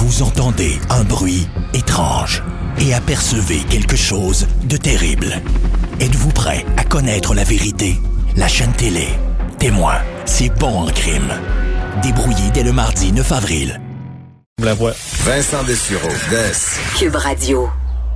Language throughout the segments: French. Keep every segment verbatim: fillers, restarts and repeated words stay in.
Vous entendez un bruit étrange et apercevez quelque chose de terrible. Êtes-vous prêt à connaître la vérité? La chaîne télé Témoin, c'est bon en crime. Débrouillé dès le mardi neuf avril. La voix. Vincent Dessureau, Des. Cube Radio.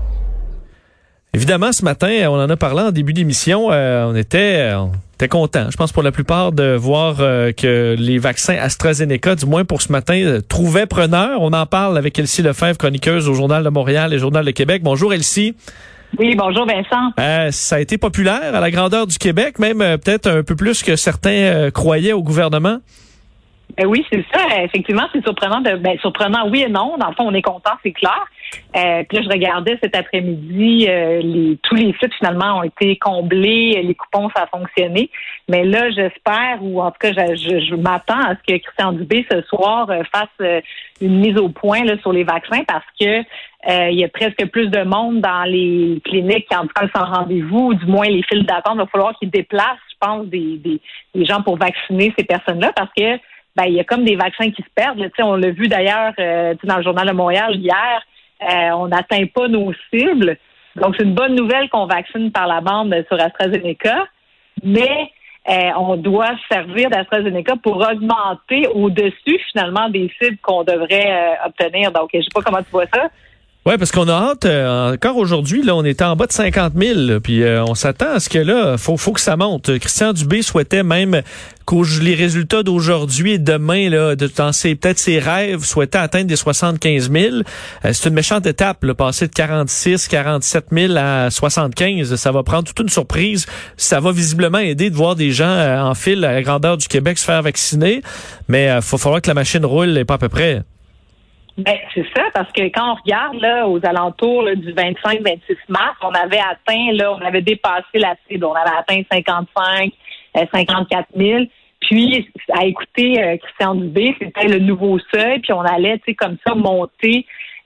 Évidemment, ce matin, on en a parlé en début d'émission, euh, on était... On... T'es content, je pense, pour la plupart, de voir euh, que les vaccins AstraZeneca, du moins pour ce matin, euh, trouvaient preneur. On en parle avec Elsie Lefebvre, chroniqueuse au Journal de Montréal et Journal de Québec. Bonjour, Elsie. Oui, bonjour, Vincent. Euh, ça a été populaire à la grandeur du Québec, même euh, peut-être un peu plus que certains euh, croyaient au gouvernement. Euh, oui, c'est ça. Effectivement, c'est surprenant. De, ben, surprenant, oui et non. Dans le fond, on est content, c'est clair. Euh, puis là, je regardais cet après-midi, euh, les, tous les sites finalement ont été comblés, les coupons, ça a fonctionné. Mais là, j'espère, ou en tout cas, je, je, je m'attends à ce que Christian Dubé ce soir euh, fasse euh, une mise au point là, sur les vaccins, parce que euh, il y a presque plus de monde dans les cliniques, en tout cas sans rendez-vous, ou du moins les files d'attente. Il va falloir qu'ils déplacent, je pense, des, des, des gens pour vacciner ces personnes-là, parce que ben il y a comme des vaccins qui se perdent. Là. On l'a vu d'ailleurs euh, dans le Journal de Montréal hier. Euh, on n'atteint pas nos cibles. Donc, c'est une bonne nouvelle qu'on vaccine par la bande sur AstraZeneca, mais euh, on doit servir d'AstraZeneca pour augmenter au-dessus, finalement, des cibles qu'on devrait euh, obtenir. Donc, je sais pas comment tu vois ça. Oui, parce qu'on a hâte, euh, encore aujourd'hui, là, on était en bas de cinquante mille, là, puis euh, on s'attend à ce que là, faut, faut que ça monte. Christian Dubé souhaitait même que les résultats d'aujourd'hui et demain, là, de, dans ses, peut-être ses rêves, souhaitait atteindre des soixante-quinze mille. Euh, c'est une méchante étape, là, passer de quarante-six, quarante-sept mille à soixante-quinze. Ça va prendre toute une surprise. Ça va visiblement aider de voir des gens euh, en file à la grandeur du Québec se faire vacciner, mais il euh, faut falloir que la machine roule et pas à peu près. Ben, c'est ça, parce que quand on regarde là aux alentours là, du vingt-cinq vingt-six mars, on avait atteint, là, on avait dépassé la cible, on avait atteint cinquante-cinq, cinquante-quatre mille. Puis, à écouter euh, Christian Dubé, c'était le nouveau seuil, puis on allait, tu sais, comme ça, monter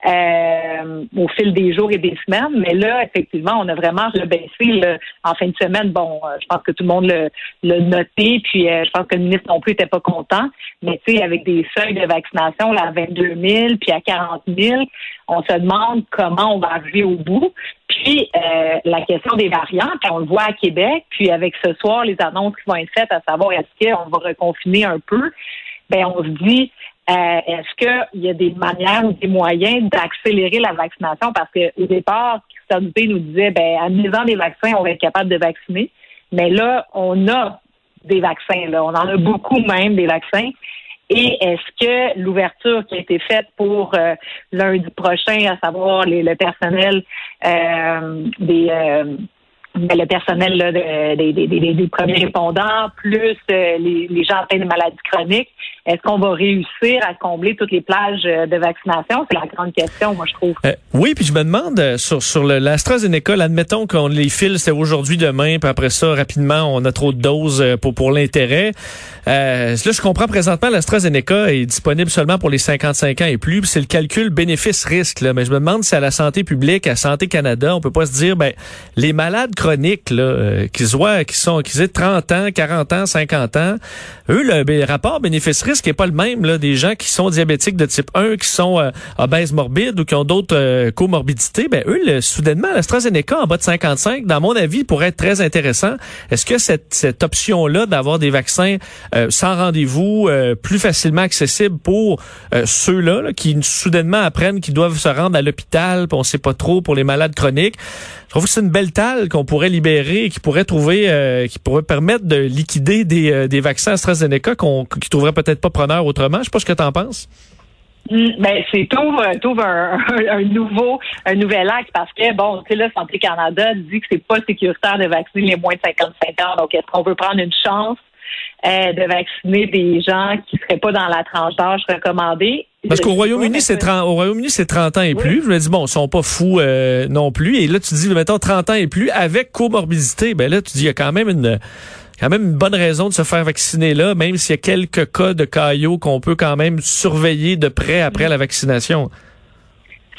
euh, au fil des jours et des semaines. Mais là, effectivement, on a vraiment rebaissé là, en fin de semaine. Bon, euh, je pense que tout le monde l'a, l'a noté, puis euh, je pense que le ministre non plus était pas content. Mais tu sais, avec des seuils de vaccination là, à vingt-deux mille, puis à quarante mille, on se demande comment on va arriver au bout. Puis, euh, la question des variants, puis on le voit à Québec, puis avec ce soir, les annonces qui vont être faites, à savoir est-ce qu'on va reconfiner un peu, ben on se dit, euh, est-ce qu'il y a des manières ou des moyens d'accélérer la vaccination? Parce qu'au départ, Christian Dubé nous disait, ben en misant des vaccins, on va être capable de vacciner. Mais là, on a des vaccins, là. On en a beaucoup même, des vaccins. Et est-ce que l'ouverture qui a été faite pour euh, lundi prochain, à savoir les, le personnel euh, des euh, le personnel là, de, des, des, des, des premiers répondants, plus euh, les, les gens atteints de maladies chroniques, est-ce qu'on va réussir à combler toutes les plages de vaccination? C'est la grande question, moi, je trouve. Euh, oui, puis je me demande, euh, sur, sur le, l'AstraZeneca, là, admettons qu'on les file, c'est aujourd'hui, demain, puis après ça, rapidement, on a trop de doses euh, pour, pour l'intérêt. Euh, là, je comprends présentement, l'AstraZeneca est disponible seulement pour les cinquante-cinq ans et plus, puis c'est le calcul bénéfice-risque, là. Mais je me demande si à la santé publique, à Santé Canada, on peut pas se dire, ben, les malades chroniques, là, euh, qui soient, qui sont, qui aient trente ans, quarante ans, cinquante ans, eux, le ben, rapport bénéfice-risque n'est pas le même, là, des gens qui sont diabétiques de type un, qui sont euh, obèses morbides ou qui ont d'autres euh, comorbidités, ben, eux, le, soudainement, l'AstraZeneca en bas de cinquante-cinq, dans mon avis, pourrait être très intéressant. Est-ce que cette, cette option-là d'avoir des vaccins euh, sans rendez-vous, euh, plus facilement accessibles pour euh, ceux-là, là, qui soudainement apprennent qu'ils doivent se rendre à l'hôpital, puis on sait pas trop pour les malades chroniques, je trouve que c'est une belle talle qu'on pourrait libérer et qui pourrait trouver, euh, qui pourrait permettre de liquider des, euh, des vaccins AstraZeneca qu'on, qui trouveraient peut-être pas preneurs autrement. Je sais pas ce que t'en penses. Mmh, ben c'est t'ouvres, t'ouvres un, un, un nouveau un nouvel acte parce que bon, tu sais là, Santé Canada dit que c'est pas sécuritaire de vacciner les moins de cinquante-cinq ans. Donc est-ce qu'on veut prendre une chance euh, de vacciner des gens qui seraient pas dans la tranche d'âge recommandée? Parce qu'au Royaume-Uni, c'est trente, au Royaume-Uni, c'est trente ans et plus. Oui. Je me dis, bon, ils sont pas fous euh, non plus. Et là, tu dis, mettons, trente ans et plus avec comorbidité. Ben là, tu dis, il y a quand même une quand même une bonne raison de se faire vacciner là, même s'il y a quelques cas de caillots qu'on peut quand même surveiller de près après la vaccination.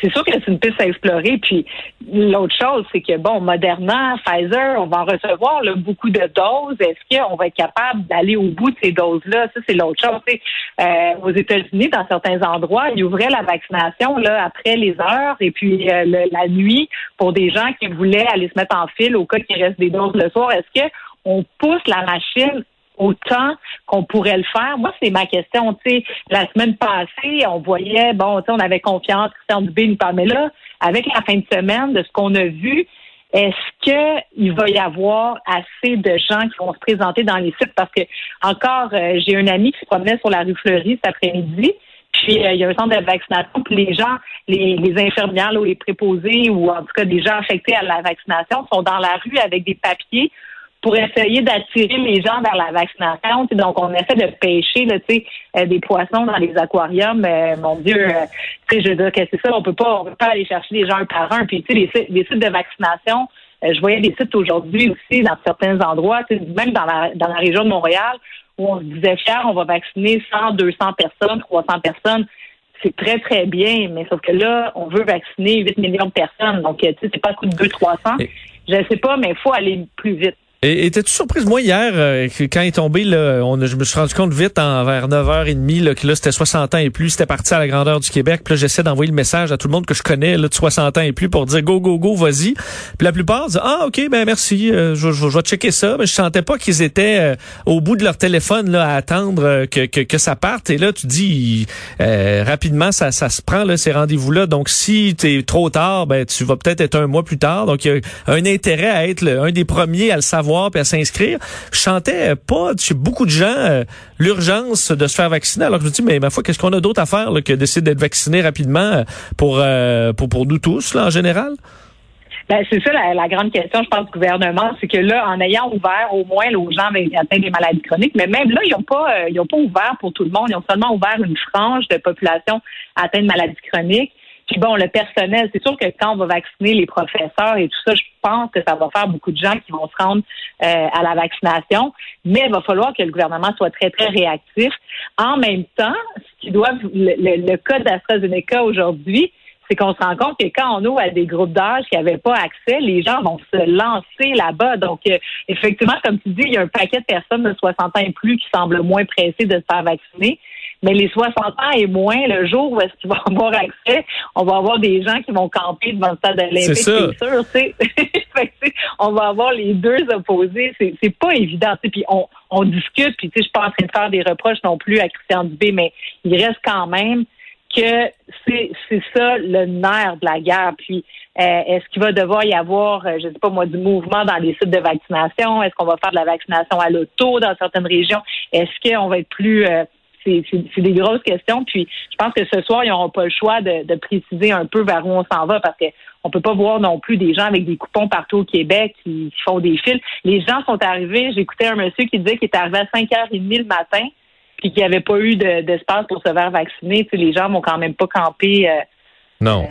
c'est sûr que c'est une piste à explorer. Puis l'autre chose, c'est que, bon, Moderna, Pfizer, on va en recevoir là, beaucoup de doses. Est-ce qu'on va être capable d'aller au bout de ces doses-là? Ça, c'est l'autre chose. Euh, aux États-Unis, dans certains endroits, ils ouvraient la vaccination là après les heures et puis euh, le, la nuit pour des gens qui voulaient aller se mettre en file au cas qu'il reste des doses le soir. Est-ce qu'on pousse la machine autant qu'on pourrait le faire? Moi, c'est ma question. Tu sais, la semaine passée, on voyait, bon, tu sais, on avait confiance, Christian Dubé nous parlait, mais là, avec la fin de semaine, de ce qu'on a vu, est-ce qu'il va y avoir assez de gens qui vont se présenter dans les sites? Parce que, encore, euh, j'ai un ami qui se promenait sur la rue Fleury cet après-midi, puis euh, il y a un centre de vaccination, puis les gens, les, les infirmières là, ou les préposés, ou en tout cas des gens affectés à la vaccination, sont dans la rue avec des papiers pour essayer d'attirer les gens vers la vaccination. T'sais, donc, on essaie de pêcher là, euh, des poissons dans les aquariums. Euh, mon Dieu, euh, je veux dire que c'est ça, on peut pas on peut pas aller chercher les gens un par un. Puis, tu sais, les, sites, les sites de vaccination, euh, je voyais des sites aujourd'hui aussi dans certains endroits, même dans la, dans la région de Montréal, où on se disait fier, on va vacciner cent, deux cents personnes, trois cents personnes. C'est très, très bien, mais sauf que là, on veut vacciner huit millions de personnes. Donc, tu sais, c'est pas le coup de deux, trois cents. Je sais pas, mais il faut aller plus vite. Et étais-tu surprise, moi, hier, euh, quand il est tombé, là, on a, je me suis rendu compte vite, en, vers neuf heures trente, là, que là, c'était soixante ans et plus, c'était parti à la grandeur du Québec. Puis là, j'essaie d'envoyer le message à tout le monde que je connais, là, de soixante ans et plus, pour dire go, go, go, vas-y. Puis la plupart disent, ah, OK, ben merci, euh, je, je, je vais checker ça. Mais je sentais pas qu'ils étaient euh, au bout de leur téléphone, là, à attendre euh, que, que, que ça parte. Et là, tu dis, euh, rapidement, ça, ça se prend, là, ces rendez-vous-là. Donc, si t'es trop tard, ben, tu vas peut-être être un mois plus tard. Donc, il y a un intérêt à être le, un des premiers à le savoir puis à s'inscrire. Je sentais pas chez beaucoup de gens euh, l'urgence de se faire vacciner. Alors que je me dis, mais ma foi, qu'est-ce qu'on a d'autre à faire là, que d'essayer d'être vacciné rapidement pour, euh, pour, pour nous tous, là, en général? Ben, c'est ça la, la grande question, je pense, du gouvernement, c'est que là, en ayant ouvert au moins là, aux gens atteints des maladies chroniques, mais même là, ils n'ont pas euh, ils ont pas ouvert pour tout le monde, ils ont seulement ouvert une frange de population atteinte de maladies chroniques. Puis bon, le personnel, c'est sûr que quand on va vacciner les professeurs et tout ça, je pense que ça va faire beaucoup de gens qui vont se rendre euh, à la vaccination, mais il va falloir que le gouvernement soit très, très réactif. En même temps, ce qui doit, le, le, le cas d'AstraZeneca aujourd'hui, c'est qu'on se rend compte que quand on ouvre à des groupes d'âge qui n'avaient pas accès, les gens vont se lancer là-bas. Donc, euh, effectivement, comme tu dis, il y a un paquet de personnes de soixante ans et plus qui semblent moins pressées de se faire vacciner. Mais les soixante ans et moins, le jour où est-ce qu'ils vont avoir accès, on va avoir des gens qui vont camper devant le stade olympique, c'est sûr. Tu sais. On va avoir les deux opposés. C'est, c'est pas évident. Puis on, on discute, puis tu sais, je suis pas en train de faire des reproches non plus à Christian Dubé, mais il reste quand même que c'est, c'est ça le nerf de la guerre. Puis euh, est-ce qu'il va devoir y avoir, euh, je sais pas moi, du mouvement dans les sites de vaccination? Est-ce qu'on va faire de la vaccination à l'auto dans certaines régions? Est-ce qu'on va être plus... Euh, C'est, c'est, c'est des grosses questions. Puis, je pense que ce soir, ils n'auront pas le choix de, de préciser un peu vers où on s'en va parce que on peut pas voir non plus des gens avec des coupons partout au Québec qui, qui font des files. Les gens sont arrivés. J'écoutais un monsieur qui disait qu'il était arrivé à cinq heures trente le matin puis qu'il n'y avait pas eu de, d'espace pour se faire vacciner. Tu sais, les gens vont quand même pas camper. Euh, non.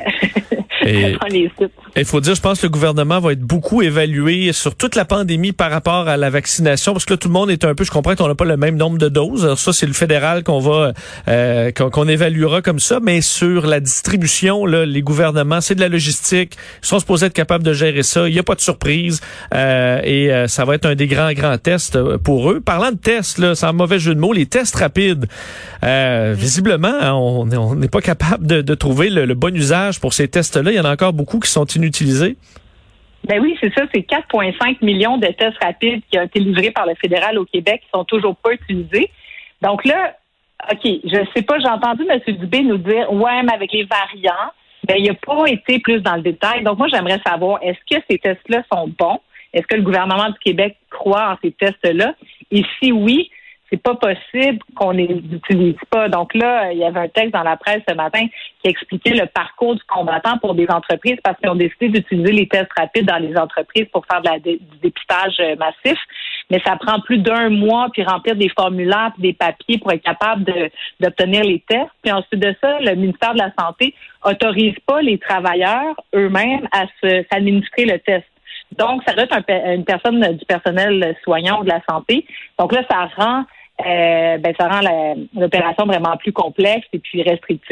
Et il faut dire, je pense que le gouvernement va être beaucoup évalué sur toute la pandémie par rapport à la vaccination, parce que là, tout le monde est un peu, je comprends qu'on n'a pas le même nombre de doses. Alors ça, c'est le fédéral qu'on va euh, qu'on, qu'on évaluera comme ça, mais sur la distribution, là, les gouvernements, c'est de la logistique, ils sont supposés être capables de gérer ça. Il n'y a pas de surprise euh, et euh, ça va être un des grands, grands tests pour eux. Parlant de tests, là, sans mauvais jeu de mots, les tests rapides, euh, visiblement, hein, on n'est pas capable de, de trouver le, le bon usage pour ces tests-là. Il y en a encore beaucoup qui sont inutilisés. Ben oui, c'est ça. C'est quatre virgule cinq millions de tests rapides qui ont été livrés par le fédéral au Québec qui sont toujours pas utilisés. Donc là, OK, je sais pas, j'ai entendu M. Dubé nous dire, ouais, mais avec les variants, ben il n'a pas été plus dans le détail. Donc moi, j'aimerais savoir, est-ce que ces tests-là sont bons? Est-ce que le gouvernement du Québec croit en ces tests-là? Et si oui, c'est pas possible qu'on les utilise pas. Donc là, il y avait un texte dans la presse ce matin qui expliquait le parcours du combattant pour des entreprises parce qu'ils ont décidé d'utiliser les tests rapides dans les entreprises pour faire de la dé- du dépistage massif. Mais ça prend plus d'un mois puis remplir des formulaires puis des papiers pour être capable de, d'obtenir les tests. Puis ensuite de ça, le ministère de la Santé autorise pas les travailleurs eux-mêmes à se, s'administrer le test. Donc, ça doit être un, une personne du personnel soignant ou de la santé. Donc là, ça rend Euh, ben ça rend la, l'opération vraiment plus complexe et puis restrictive.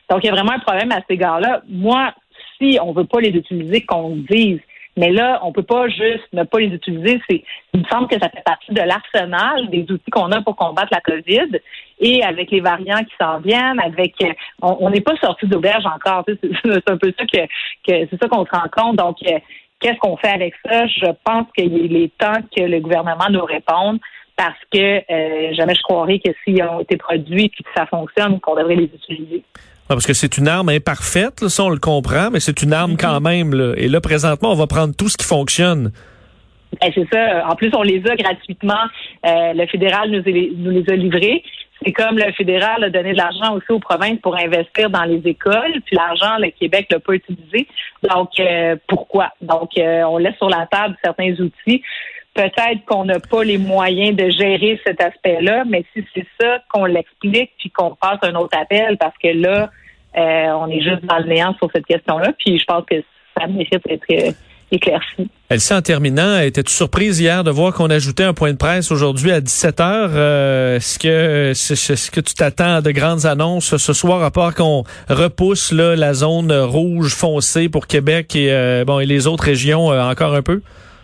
Donc, il y a vraiment un problème à cet égard-là. Moi, si on veut pas les utiliser, qu'on le dise. Mais là, on peut pas juste ne pas les utiliser. C'est, il me semble que ça fait partie de l'arsenal des outils qu'on a pour combattre la COVID. Et avec les variants qui s'en viennent, avec, on n'est pas sorti d'auberge encore. C'est, c'est un peu ça que, que c'est ça qu'on se rend compte. Donc, qu'est-ce qu'on fait avec ça? Je pense qu'il est temps que le gouvernement nous réponde. Parce que euh, jamais je croirais que s'ils ont été produits et que ça fonctionne, qu'on devrait les utiliser. Ah, parce que c'est une arme imparfaite, là, ça on le comprend, mais c'est une arme mm-hmm. quand même. Là. Et là, présentement, on va prendre tout ce qui fonctionne. Ben, c'est ça. En plus, on les a gratuitement. Euh, le fédéral nous, est, nous les a livrés. C'est comme le fédéral a donné de l'argent aussi aux provinces pour investir dans les écoles, puis l'argent, le Québec l'a pas utilisé. Donc, euh, pourquoi? Donc, euh, on laisse sur la table certains outils. Peut-être qu'on n'a pas les moyens de gérer cet aspect-là, mais si c'est ça, qu'on l'explique puis qu'on passe un autre appel, parce que là, euh, on est juste dans le néant sur cette question-là, puis je pense que ça mérite d'être euh, éclairci. Elsie, en terminant, étais-tu surprise hier de voir qu'on ajoutait un point de presse aujourd'hui à dix-sept heures? Euh, est-ce que est-ce que tu t'attends à de grandes annonces ce soir, à part qu'on repousse là, la zone rouge foncée pour Québec et euh, bon et les autres régions euh, encore un peu?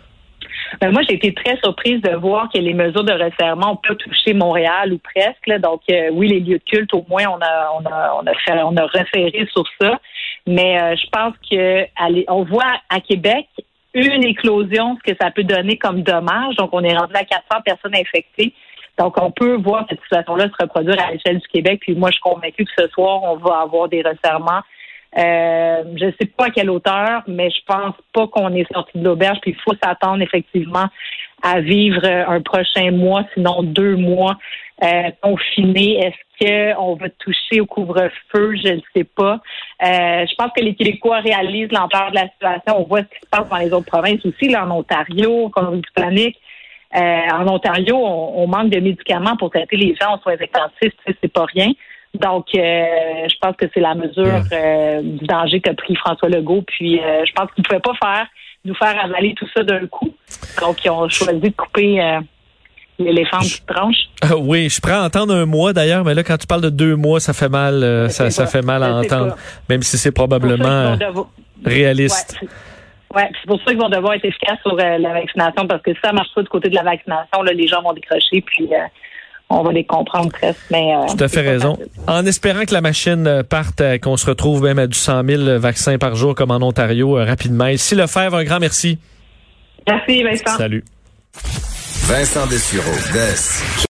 Ben moi, j'ai été très surprise de voir que les mesures de resserrement ont pas touché Montréal ou presque. Là. Donc, euh, oui, les lieux de culte, au moins, on a, on a, on a fait, on a resserré sur ça. Mais euh, je pense que allez, on voit à Québec une éclosion, ce que ça peut donner comme dommage. Donc, on est rendu à quatre cents personnes infectées. Donc, on peut voir cette situation-là se reproduire à l'échelle du Québec. Puis moi, je suis convaincue que ce soir, on va avoir des resserrements. Euh, je ne sais pas à quelle hauteur, mais je pense pas qu'on est sorti de l'auberge. Puis il faut s'attendre effectivement à vivre un prochain mois, sinon deux mois euh, confinés. Est-ce qu'on va toucher au couvre-feu? Je ne sais pas. Euh, je pense que les Québécois réalisent l'ampleur de la situation. On voit ce qui se passe dans les autres provinces aussi, là, en Ontario, en Colombie-Britannique. Euh, en Ontario, on, on manque de médicaments pour traiter les gens en soins intensifs. C'est pas rien. Donc, euh, je pense que c'est la mesure euh, du danger qu'a pris François Legault. Puis, euh, je pense qu'il ne pouvait pas faire nous faire avaler tout ça d'un coup. Donc, ils ont choisi de couper euh, l'éléphant en petites tranches. Euh, oui, je prends à entendre un mois d'ailleurs, mais là, quand tu parles de deux mois, ça fait mal, euh, ça, ça fait mal à entendre, même si c'est probablement devoir... réaliste. Ouais, ouais, c'est pour ça qu'ils vont devoir être efficaces sur euh, la vaccination, parce que si ça marche pas du côté de la vaccination, là, les gens vont décrocher, puis euh, on va les comprendre presque. Mais, euh, tout à fait raison. En espérant que la machine parte, euh, qu'on se retrouve même à du cent mille vaccins par jour comme en Ontario euh, rapidement. Ici Lefebvre, un grand merci. Merci Vincent. Salut. Vincent Dessureau, Des.